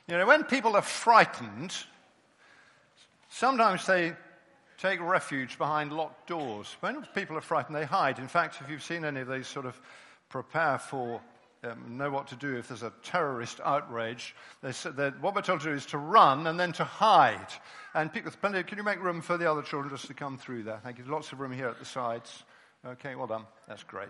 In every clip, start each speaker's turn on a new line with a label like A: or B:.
A: You know, when people are frightened, sometimes they take refuge behind locked doors. When people are frightened, they hide. In fact, if you've seen any of these sort of prepare for, know what to do if there's a terrorist outrage, what we're told to do is to run and then to hide. And people, can you make room for the other children just to come through there? Thank you. Lots of room here at the sides. Okay, well done. That's great.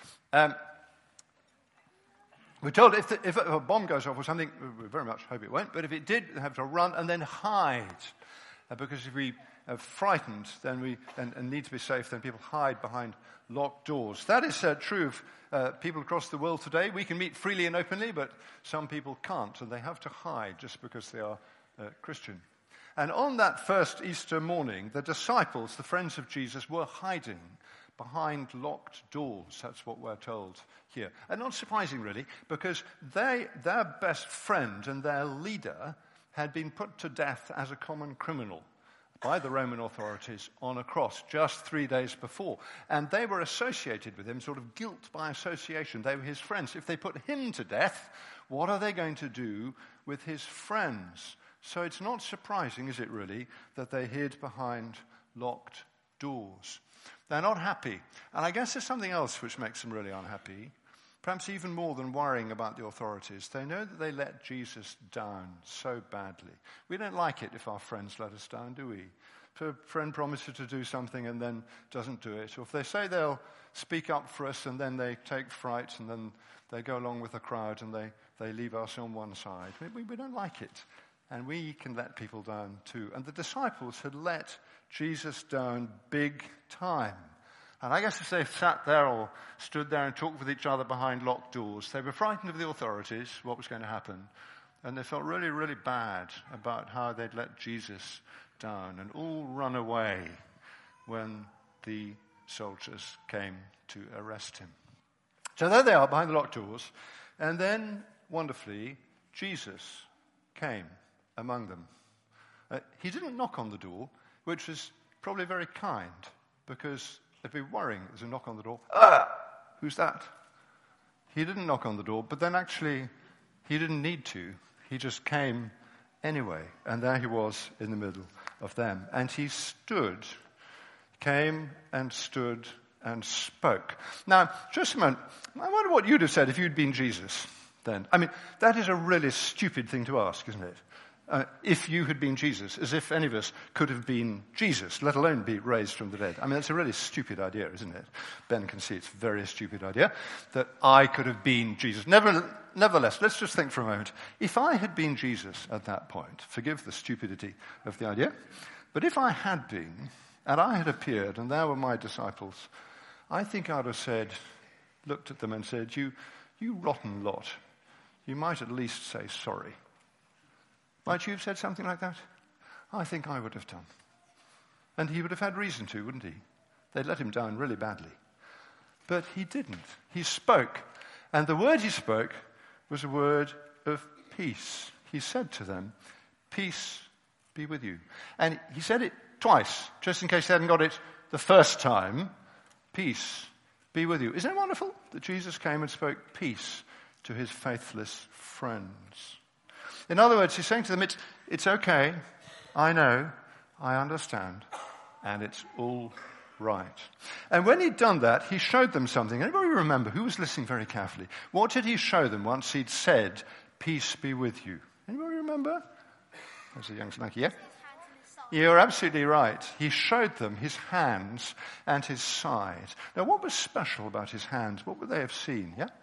A: We're told if a bomb goes off or something, we very much hope it won't, but if it did, we have to run and then hide. Because if we are frightened and need to be safe, then people hide behind locked doors. That is true of people across the world today. We can meet freely and openly, but some people can't, and they have to hide just because they are Christian. And on that first Easter morning, the disciples, the friends of Jesus, were hiding behind locked doors. That's what we're told here. And not surprising, really, because their best friend and their leader had been put to death as a common criminal by the Roman authorities on a cross just 3 days before. And they were associated with him, sort of guilt by association. They were his friends. If they put him to death, what are they going to do with his friends? So it's not surprising, is it really, that they hid behind locked doors. They're not happy. And I guess there's something else which makes them really unhappy, perhaps even more than worrying about the authorities. They know that they let Jesus down so badly. We don't like it if our friends let us down, do we? If a friend promises to do something and then doesn't do it, or if they say they'll speak up for us and then they take fright and then they go along with the crowd and they leave us on one side. We don't like it. And we can let people down too. And the disciples had let Jesus down big time. And I guess if they sat there or stood there and talked with each other behind locked doors, they were frightened of the authorities, what was going to happen. And they felt really, really bad about how they'd let Jesus down and all run away when the soldiers came to arrest him. So there they are behind the locked doors. And then, wonderfully, Jesus came among them. He didn't knock on the door, which was probably very kind, because they'd be worrying as a knock on the door. Who's that? He didn't knock on the door, but then actually he didn't need to. He just came anyway, and there he was in the middle of them. And he came and stood and spoke. Now, just a moment, I wonder what you'd have said if you'd been Jesus then. I mean, that is a really stupid thing to ask, isn't it? If you had been Jesus, as if any of us could have been Jesus, let alone be raised from the dead. I mean, that's a really stupid idea, isn't it? Ben can see it's a very stupid idea that I could have been Jesus. Nevertheless, let's just think for a moment. If I had been Jesus at that point, forgive the stupidity of the idea, but if I had been, and I had appeared, and there were my disciples, I think I would have looked at them and said, you rotten lot, you might at least say sorry. Might you have said something like that? I think I would have done. And he would have had reason to, wouldn't he? They'd let him down really badly. But he didn't. He spoke. And the word he spoke was a word of peace. He said to them, peace be with you. And he said it twice, just in case they hadn't got it the first time. Peace be with you. Isn't it wonderful that Jesus came and spoke peace to his faithless friends? In other words, he's saying to them, it's okay, I know, I understand, and it's all right. And when he'd done that, he showed them something. Anybody remember? Who was listening very carefully? What did he show them once he'd said, peace be with you? Anybody remember? There's a young snuggie, yeah? You're absolutely right. He showed them his hands and his side. Now, what was special about his hands? What would they have seen, yeah?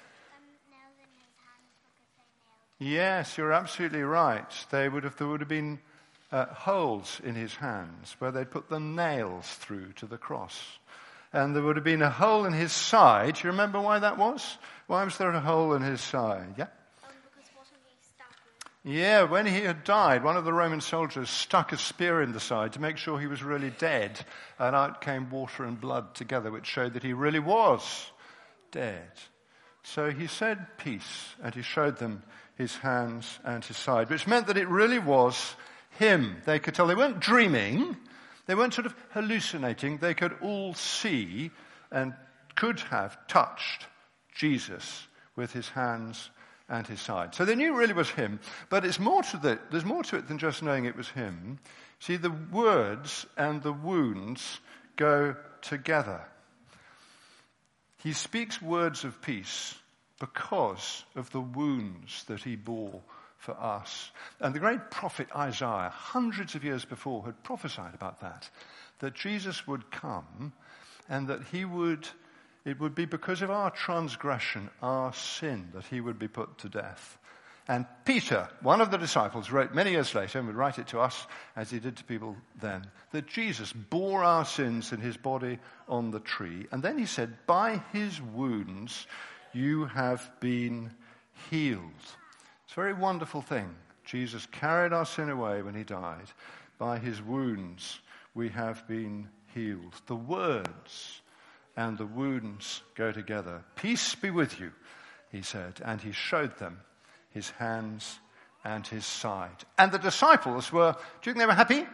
A: Yes, you're absolutely right. There would have been holes in his hands where they'd put the nails through to the cross. And there would have been a hole in his side. Do you remember why that was? Why was there a hole in his side? Yeah?
B: Because wasn't he stuck with?
A: Yeah, when he had died, one of the Roman soldiers stuck a spear in the side to make sure he was really dead. And out came water and blood together, which showed that he really was dead. So he said peace, and he showed them his hands and his side, which meant that it really was him. They could tell. They weren't dreaming. They weren't sort of hallucinating. They could all see and could have touched Jesus with his hands and his side. So they knew it really was him, but there's more to it than just knowing it was him. See, the words and the wounds go together. He speaks words of peace because of the wounds that he bore for us. And the great prophet Isaiah, hundreds of years before, had prophesied about that Jesus would come and that it would be because of our transgression, our sin, that he would be put to death. And Peter, one of the disciples, wrote many years later, and would write it to us as he did to people then, that Jesus bore our sins in his body on the tree. And then he said, by his wounds you have been healed. It's a very wonderful thing. Jesus carried our sin away when he died. By his wounds we have been healed. The words and the wounds go together. Peace be with you, he said, and he showed them his hands and his side. And the disciples do you think they were happy?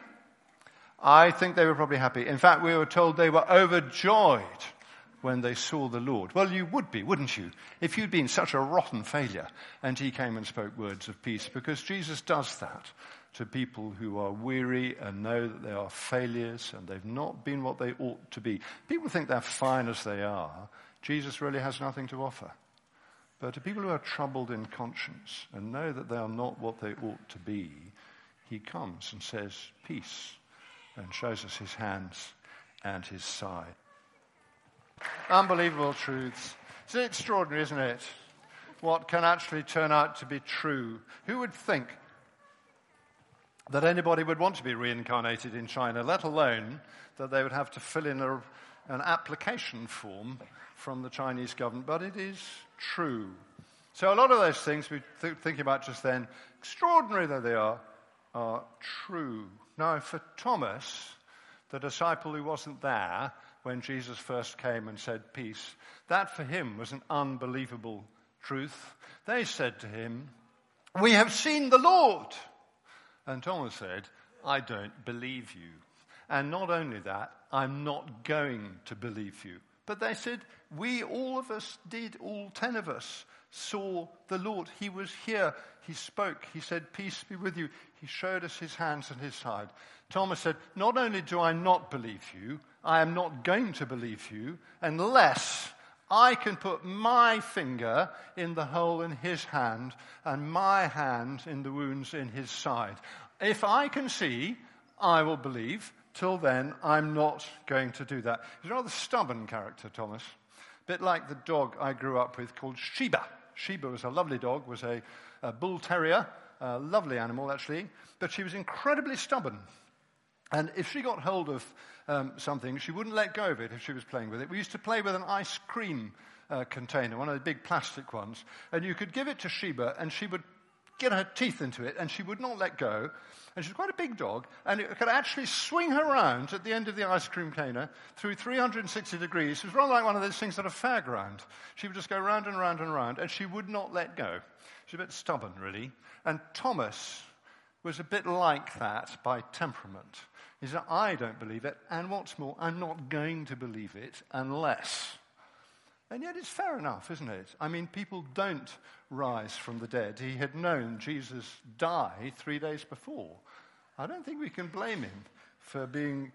A: I think they were probably happy. In fact, we were told they were overjoyed when they saw the Lord. Well, you would be, wouldn't you, if you'd been such a rotten failure and he came and spoke words of peace, because Jesus does that to people who are weary and know that they are failures and they've not been what they ought to be. People think they're fine as they are. Jesus really has nothing to offer. But to people who are troubled in conscience and know that they are not what they ought to be, he comes and says, peace, and shows us his hands and his side. Unbelievable truths. It's extraordinary, isn't it? What can actually turn out to be true. Who would think that anybody would want to be reincarnated in China, let alone that they would have to fill in an application form from the Chinese government? But it is true. So a lot of those things we thinking about just then, extraordinary though they are true. Now, for Thomas, the disciple who wasn't there when Jesus first came and said peace, that for him was an unbelievable truth. They said to him, we have seen the Lord. And Thomas said, I don't believe you. And not only that, I'm not going to believe you. But they said, all of us did, all 10 of us saw the Lord. He was here. He spoke. He said, peace be with you. He showed us his hands and his side. Thomas said, not only do I not believe you, I am not going to believe you unless I can put my finger in the hole in his hand and my hand in the wounds in his side. If I can see, I will believe. Till then, I'm not going to do that. He's a rather stubborn character, Thomas. A bit like the dog I grew up with called Sheba. Sheba was a lovely dog, was a bull terrier, a lovely animal actually, but she was incredibly stubborn. And if she got hold of something, she wouldn't let go of it if she was playing with it. We used to play with an ice cream container, one of the big plastic ones, and you could give it to Sheba and she would get her teeth into it and she would not let go. And she was quite a big dog, and it could actually swing her around at the end of the ice cream container through 360 degrees. It was rather like one of those things at a fairground. She would just go round and round and round, and she would not let go. She was a bit stubborn, really. And Thomas was a bit like that by temperament. He said, I don't believe it, and what's more, I'm not going to believe it unless. And yet it's fair enough, isn't it? I mean, people don't rise from the dead. He had known Jesus die 3 days before. I don't think we can blame him for being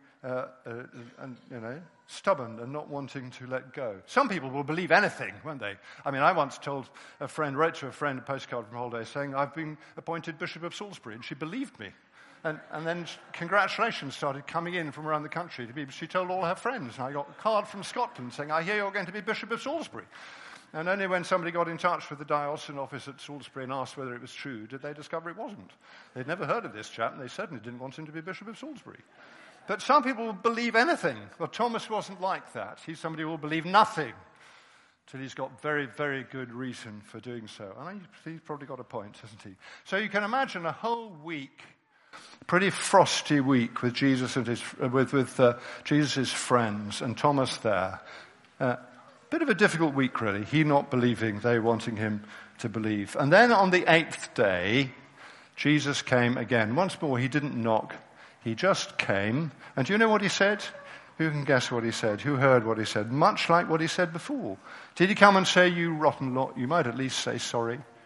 A: stubborn and not wanting to let go. Some people will believe anything, won't they? I mean, I once wrote to a friend a postcard from holiday saying, I've been appointed Bishop of Salisbury, and she believed me. And then congratulations started coming in from around the country to me. She told all her friends, and I got a card from Scotland saying, I hear you're going to be Bishop of Salisbury. And only when somebody got in touch with the diocesan office at Salisbury and asked whether it was true did they discover it wasn't. They'd never heard of this chap, and they certainly didn't want him to be Bishop of Salisbury. But some people will believe anything. Well, Thomas wasn't like that. He's somebody who will believe nothing till he's got very, very good reason for doing so. And he's probably got a point, hasn't he? So you can imagine a whole week, pretty frosty week with Jesus and with Jesus' friends and Thomas there. Bit of a difficult week, really. He not believing, they wanting him to believe. And then on the 8th day, Jesus came again. Once more, he didn't knock. He just came. And do you know what he said? Who can guess what he said? Who heard what he said? Much like what he said before. Did he come and say, you rotten lot, you might at least say sorry?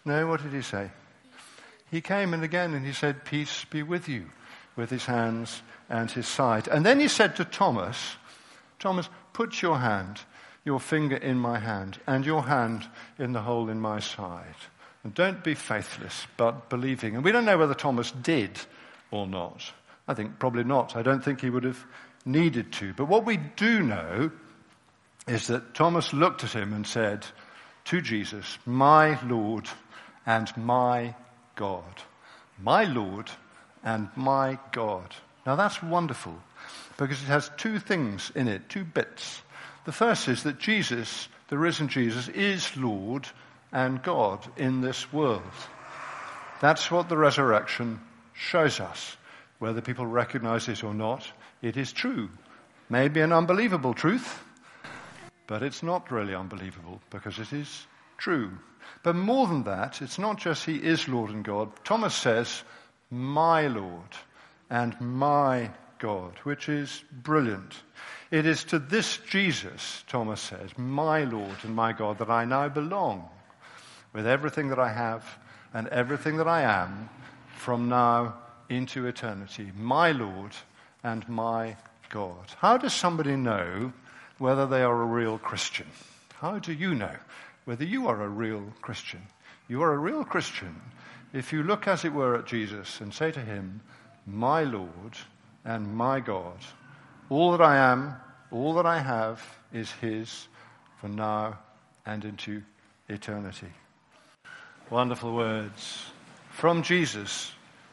A: No, what did he say? He came and again and he said, peace be with you, with his hands and his side. And then he said to Thomas, Thomas, put your finger in my hand, and your hand in the hole in my side. And don't be faithless, but believing. And we don't know whether Thomas did or not. I think probably not. I don't think he would have needed to. But what we do know is that Thomas looked at him and said to Jesus, my Lord and my God. My Lord and my God. Now that's wonderful because it has two things in it, two bits. The first is that Jesus, the risen Jesus, is Lord and God in this world. That's what the resurrection shows us. Whether people recognize it or not, it is true. Maybe an unbelievable truth, but it's not really unbelievable because it is true. But more than that, it's not just he is Lord and God. Thomas says, my Lord and my God, which is brilliant. It is to this Jesus, Thomas says, my Lord and my God, that I now belong with everything that I have and everything that I am from now into eternity. My Lord and my God. How does somebody know whether they are a real Christian? How do you know whether you are a real Christian? You are a real Christian if you look, as it were, at Jesus and say to him, my Lord and my God. All that I am, all that I have is his for now and into eternity. Wonderful words from Jesus.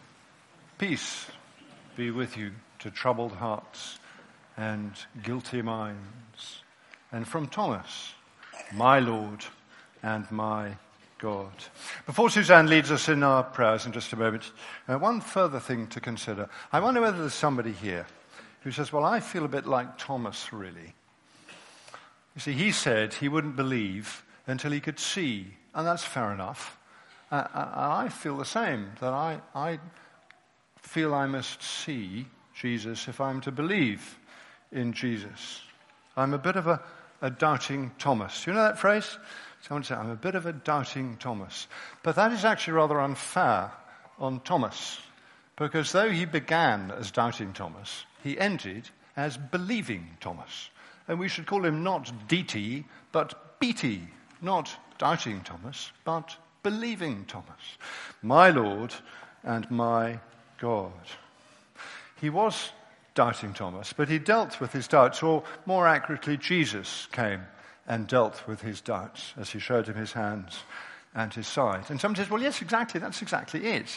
A: Peace be with you to troubled hearts and guilty minds. And from Thomas, my Lord and my God. Before Suzanne leads us in our prayers in just a moment, one further thing to consider. I wonder whether there's somebody here who says, well, I feel a bit like Thomas, really. You see, he said he wouldn't believe until he could see, and that's fair enough. I feel the same, that I feel I must see Jesus if I'm to believe in Jesus. I'm a bit of a doubting Thomas. You know that phrase? Someone said, I'm a bit of a doubting Thomas. But that is actually rather unfair on Thomas, because though he began as doubting Thomas, he ended as believing Thomas. And we should call him not DT, but BT, not doubting Thomas, but believing Thomas. My Lord and my God. He was doubting Thomas, but he dealt with his doubts, or more accurately, Jesus came and dealt with his doubts as he showed him his hands and his side. And someone says, well, yes, exactly, that's exactly it.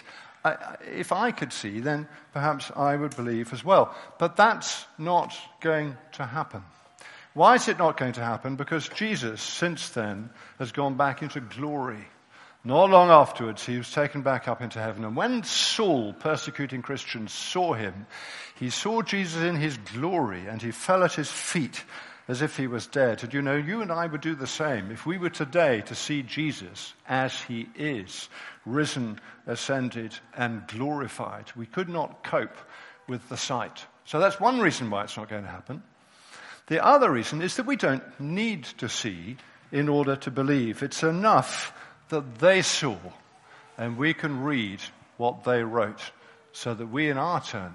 A: If I could see, then perhaps I would believe as well. But that's not going to happen. Why is it not going to happen? Because Jesus, since then, has gone back into glory. Not long afterwards, he was taken back up into heaven. And when Saul, persecuting Christians, saw him, he saw Jesus in his glory, and he fell at his feet as if he was dead. And you know, you and I would do the same. If we were today to see Jesus as he is, risen, ascended, and glorified, we could not cope with the sight. So that's one reason why it's not going to happen. The other reason is that we don't need to see in order to believe. It's enough that they saw, and we can read what they wrote, so that we in our turn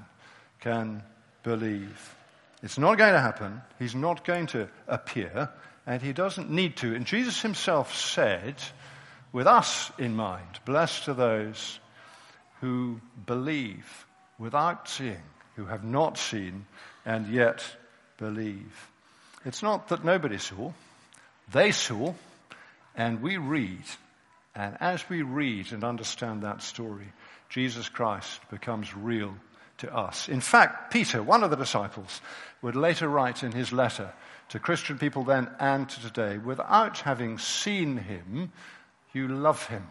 A: can believe. It's not going to happen. He's not going to appear, and he doesn't need to. And Jesus himself said, with us in mind, blessed are those who believe without seeing, who have not seen and yet believe. It's not that nobody saw. They saw, and we read. And as we read and understand that story, Jesus Christ becomes real to us. In fact, Peter, one of the disciples, would later write in his letter to Christian people then and to today, without having seen him, you love him.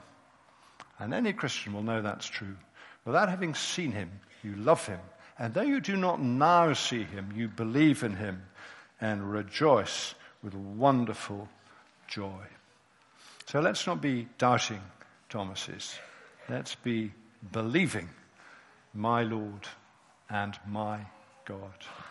A: And any Christian will know that's true. Without having seen him, you love him. And though you do not now see him, you believe in him and rejoice with wonderful joy. So let's not be doubting Thomases. Let's be believing my Lord and my God.